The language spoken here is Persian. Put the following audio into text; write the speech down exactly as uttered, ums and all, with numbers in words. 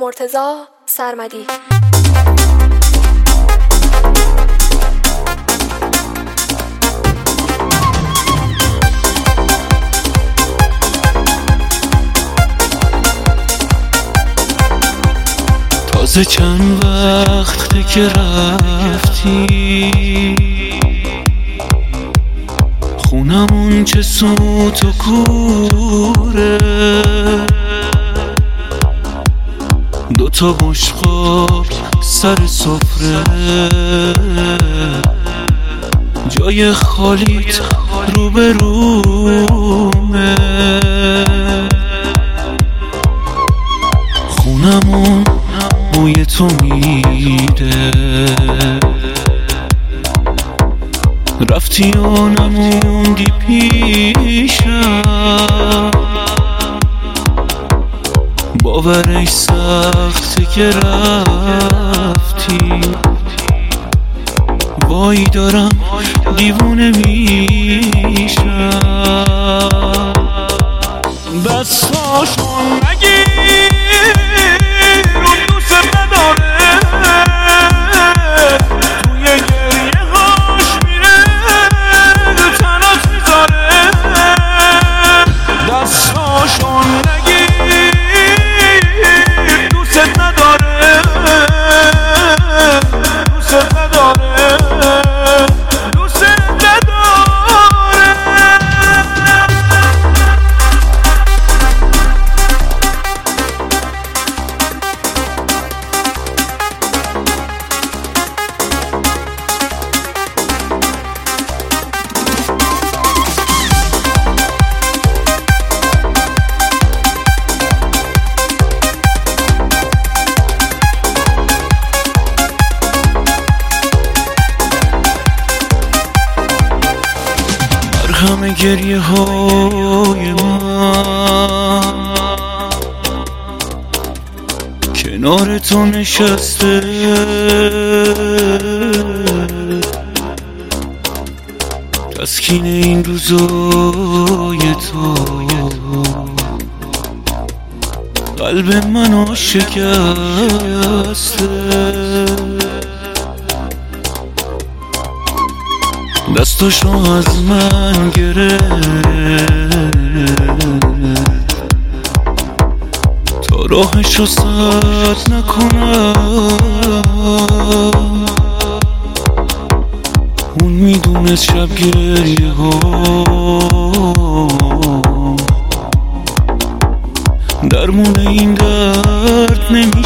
مرتضی سرمدی. تازه چند وقته که رفتی، خونمون چه سوت و کوره، دوتا بشقاب سر سفره، جای خالیت رو به رومه. خونمون موی تو میده، رفتی و نموندی پیشم، باورش سخته که رفتی. وای دارم دیوونه میشم. دستاشون نگیر اون دوست نداره، توی گریه هاش میره تنات میذاره. دستاشون نگیر دوست نداره، دوست نداره، دوست نداره. همه گریه های من کنار تو نشسته، تسکین این روزای تو قلب منو شکسته. دستاشو از من گرفت تا راهشو سد نکنم. اون میدونست شب گریه ها درمون این درد نمی